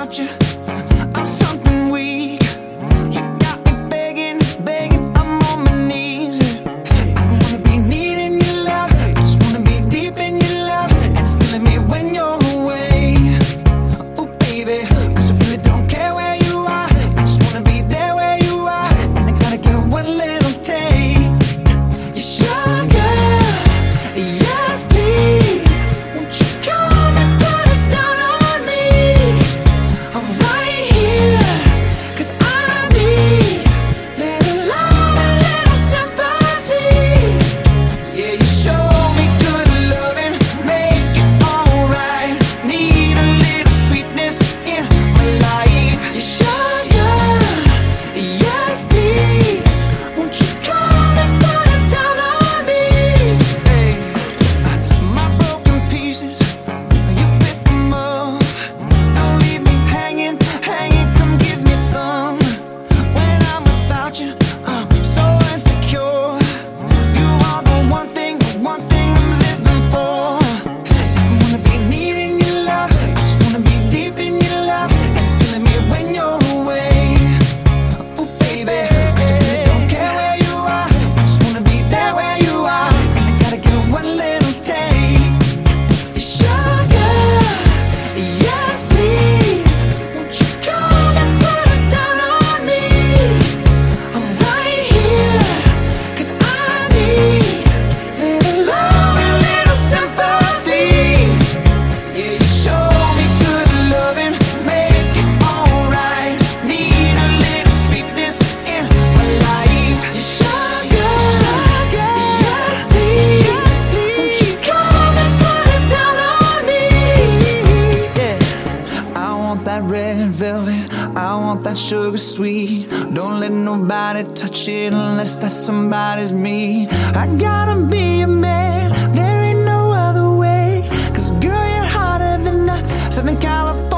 without you, I'm something weak. You got me begging, begging, I'm on my knees. I don't wanna be needing your love, I just wanna be deep in your love. And it's killing me when you're away. Oh baby, 'cause I really don't care where you are, I just wanna be there where you are. And I gotta get one little taste. Your sugar, yes please. Won't you come and put it down on me? I'm right here, 'cause I need little love and little sympathy. Yeah, you show me good loving, make it alright. Need a little sweetness in my life. Your sugar, yes please. Won't you come and put it down on me? Hey, my broken pieces, you pick them up. Don't leave me hanging, hanging, come give me some. When I'm without you, I'm so insecure. You are the one thing I'm living for. I wanna be needing your love, I just wanna be deep in your love. And it's killing me when you're away. Oh baby, 'cause I really don't care where you are, I just wanna be there where you are. And I gotta get one little taste. Your sugar, yes please. Won't you come and put it down on me? I'm right here, 'cause I need little love and little sympathy. Yeah, you show me good loving, make it alright. Need a little sweetness in my life. Your sugar, yes please. Won't you come and put it down on me? Yeah, I want that red velvet, I want that sugar sweet. Don't let nobody touch it unless that somebody's me. I gotta be a man, there ain't no other way. 'Cause girl, you're hotter than a Southern California